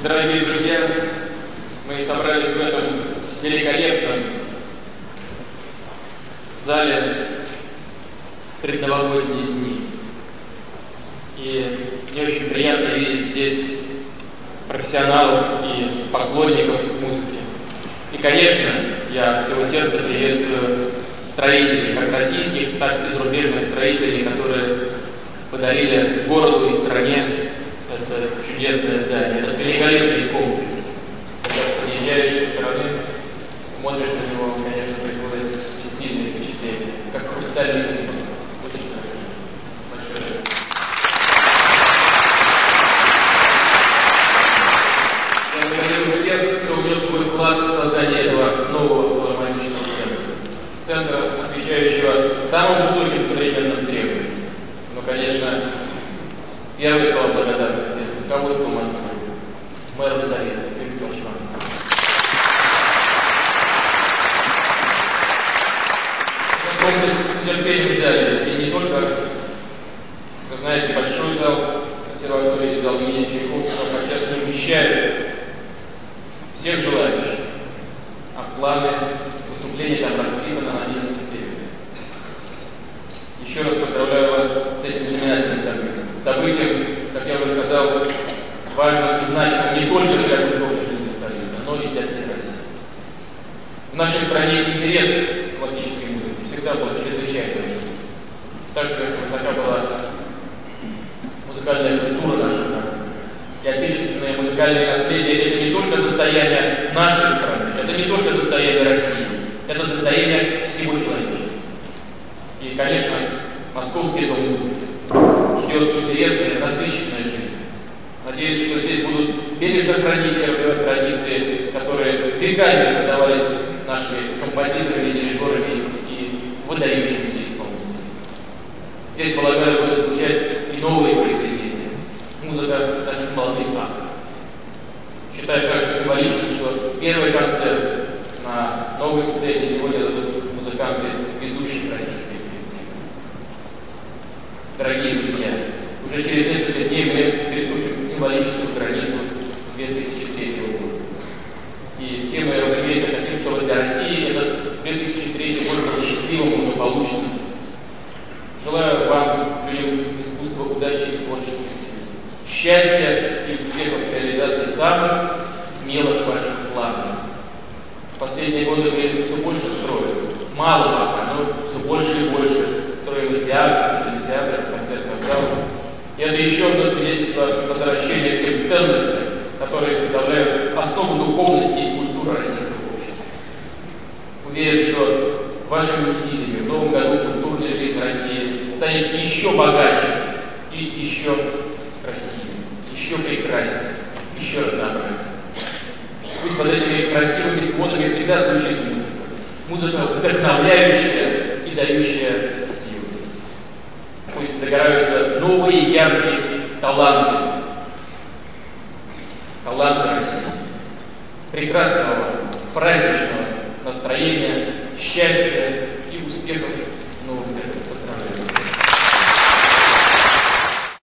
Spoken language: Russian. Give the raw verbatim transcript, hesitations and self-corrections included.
Дорогие друзья, мы собрались в этом великолепном зале в предновогодние дни. И мне очень приятно видеть здесь профессионалов и поклонников музыки. И, конечно, я всего сердца приветствую строителей, как российских, так и зарубежных строителей, которые подарили городу и стране это чудесное здание, этот великолепный комплекс. Когда подъезжаешь со стороны, смотришь на него, конечно, производит очень сильное впечатление, как хрустальный кубок. Очень красиво. Большое спасибо. Я благодарю всех, кто внес свой вклад в создание этого нового филармонического центра. Центра, отвечающего самым высоким современным требованиям. Ну, конечно, первые слова благодарности руководству Москвы, мэру столицы, Юрию Павловичу. Комплекс с нетерпением ждали, и не только артисты. Вы знаете, большой зал консерватории, зал имени Чайковского подчас не вмещает всех желающих, а планы выступления там расписаны на месяц вперед. Еще раз поздравляю вас с этим знаменательным событием. Событием, как я уже сказал, важным и значимым не только для культурной жизни столицы, но и для всей России. В нашей стране интерес к классической музыке всегда был чрезвычайно высок. Так что высока была музыкальная культура нашей страны. И отечественное музыкальное наследие – это не только достояние нашей страны, это не только достояние России, это достояние всего человечества. И, конечно, Московский дом музыки ждет интересная, насыщенная жизнь. Надеюсь, что здесь будут бережно хранить и развивать традиции, которые веками создавались нашими композиторами, дирижерами и выдающимися исполнителями. Здесь, полагаю, будут звучать и новые произведения. Музыка наших молодых авторов. Считаю также символичным, что первый концерт на новой сцене сегодня дадут музыканты ведущих российских коллективов. Дорогие друзья, уже через несколько дней мы переступим символическую границу две тысячи третьего года. И все мы, разумеется, хотим, чтобы для России этот две тысячи третий год был счастливым и благополучным. Желаю вам, людям искусства, удачи и творческих сил, счастья и успехов в реализации самых смелых ваших планов. В последние годы мы все больше строим. Мало пока, но все больше и больше строим театры, кинотеатры, концертных залов. И это еще одно свидетельство возвращения к тем ценностям, которые составляют основу духовности и культуры российского общества. Уверен, что вашими усилиями в новом году культурная жизнь России станет еще богаче и еще красивее, еще прекраснее, еще разнообразнее. Пусть под этими красивыми сводами всегда звучит музыка. Музыка вдохновляющая и дающая силу. Пусть загораются новые яркие таланты. Таланты России. Прекрасного, праздничного настроения, счастья и успехов